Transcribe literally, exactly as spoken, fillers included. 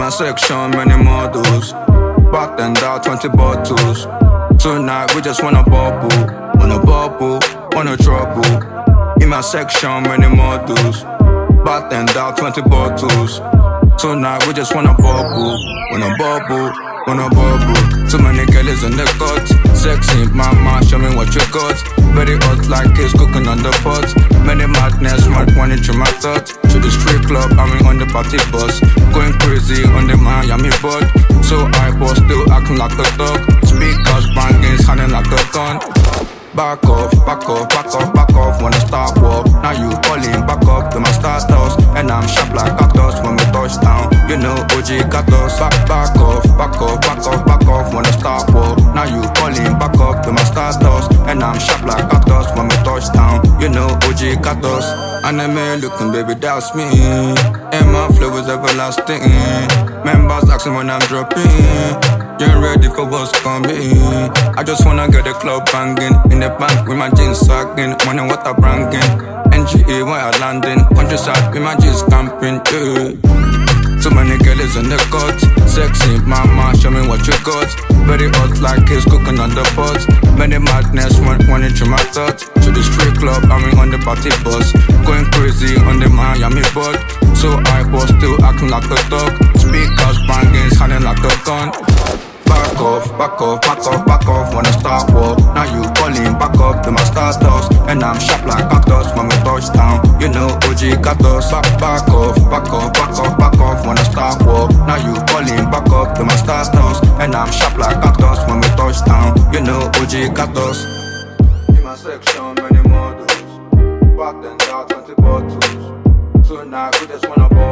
my section, many models. Bartender, twenty bottles. Tonight we just wanna bubble, wanna bubble, wanna trouble. In my section, many models. Bartender, twenty bottles. Tonight we just wanna bubble, wanna bubble, wanna bubble. Too many girls in the cut. Sexy mama, show me what you got. Very hot like it's cooking on the pot. Many madness, mad running through my thoughts. To the street club, I'm on the party bus. Going crazy on the Miami bud. So I was still acting like a dog. Speakers banging, sounding like a gun. Back off, back off, back off, back off. Wanna start war. Now you calling back up to my status. And I'm sharp like cactus when we touch down. You know O G got us. Back, back off, back off, back off, back off. Wanna start war. Now you calling back up to my status. And I'm sharp like cactus when we touch down. You know O G got us. Anime looking, baby, that's me. And my flow is everlasting. Members asking when I'm dropping. You're ready for what's coming. I just wanna get the club banging. In the bank with my jeans sagging. Money what I'm bringing. N G A where I landing. Countryside with my jeans camping, yeah. Too many girls in the cut. Sexy mama, show me what you got. Very hot like it's cooking on the pot. Many madness, one running through my thoughts. To the street club, I'm on the party bus. Going crazy on the Miami bud. So I was still acting like a dog. Speakers banging, sounding like a gun. Back off, back off, back off, back off. Wanna start war. Now you calling back up to my status. And I'm sharp like cactus when we touch down. You know O G got us. Back, back off, back off, back off, back off. Wanna start war. Now you calling back up to my status. And I'm sharp like cactus when we touch down. You know O G got us. In my section, many models. Bartender, twenty bottles. Tonight we just wanna ball.